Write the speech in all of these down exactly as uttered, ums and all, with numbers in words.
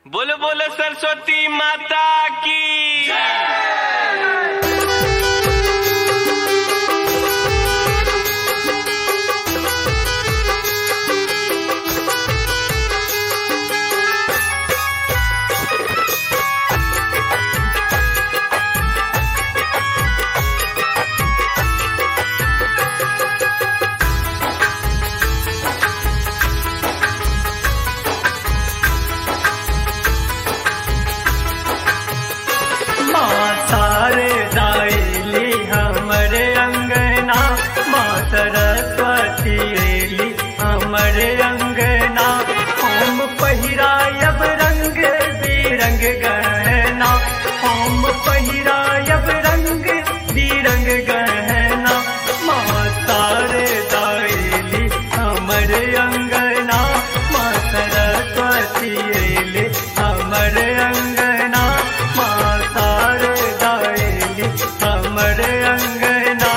बोलो बोलो सरस्वती माता की सरस्वती एली हमरे अंगना हम पहिरायब रंग बिरंग गहना हम पहिरायब रंग बिरंग गहना माँ शारदा एली हमरे अंगना माँ सरस्वती एली हमरे अंगना माँ शारदा एली हमरे अंगना।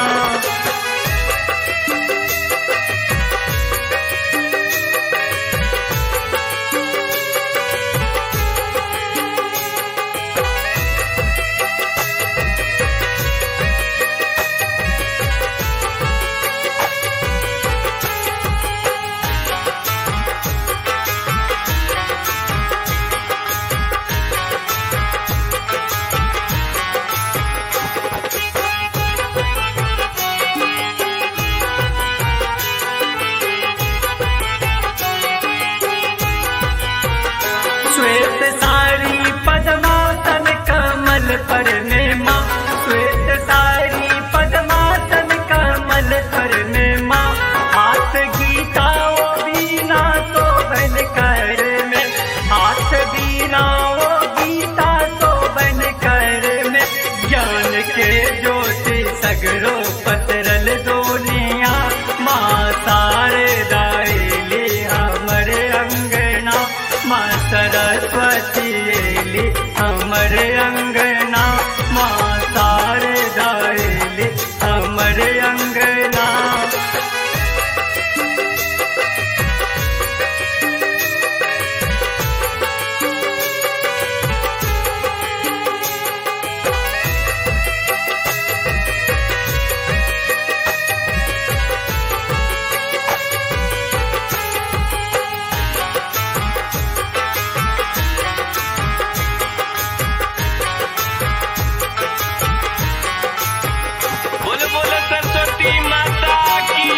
श्वेत साड़ी पद्मासन कमल पर नेमा श्वेत साड़ी पद्मासन कमल पर नेमा हाथ गीता ओ बीना तो बन कर में हाथ बीना ओ गीता तो बन कर में ज्ञान के ज्योति सगरो पसरल दोनिया माँ शारदा एली हमरे अंगना माँ सरस्वती एली हमरे अंगना माँ शारदा एली हमरे अंगना। बोलो बोलो सरस्वती माता की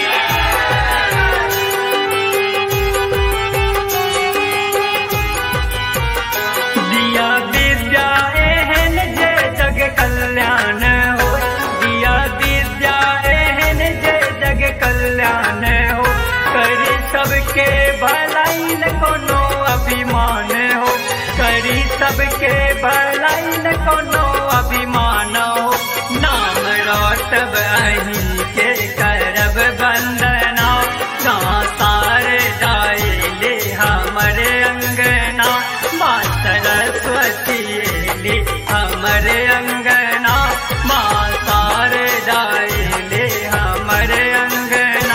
दिया विद्या एहन जे जग कल्याण हो दिया विद्या एहन जे जग कल्याण हो करी सबके भलाई न कोनो अभिमान हो करी सबके भलाई न कोनो अभिमान हो नाम रोटब अहीं के करब वंदना माँ शारदा एली हमरे अंगना माँ सरस्वती एली हमरे अंगना माँ शारदा एली हमरे अंगना।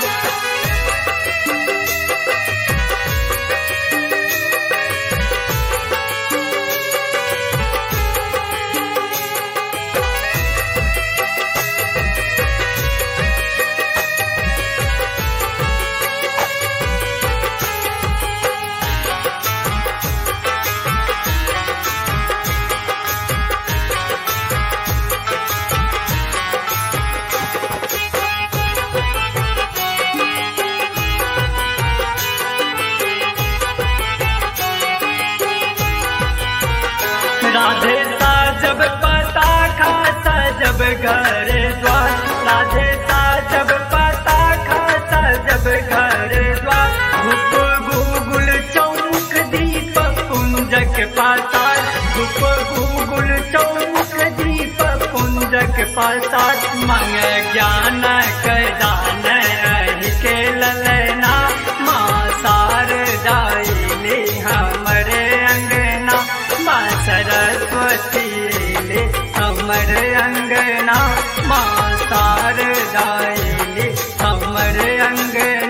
राधे साजब पता खा सजब घर द्वार राधे साजब पता खा सजब घर द्वार धूप गूगुल चौमुख दीप कुंजक पातार धूप गूगुल चौमुख दीप कुंजक पातार मंग ज्ञान कदान अहि के ललना माँ शारदा एली हमरे अंगना माँ सरस्वती एली हमरे अंगना माँ शारदा एली हमरे अंगना।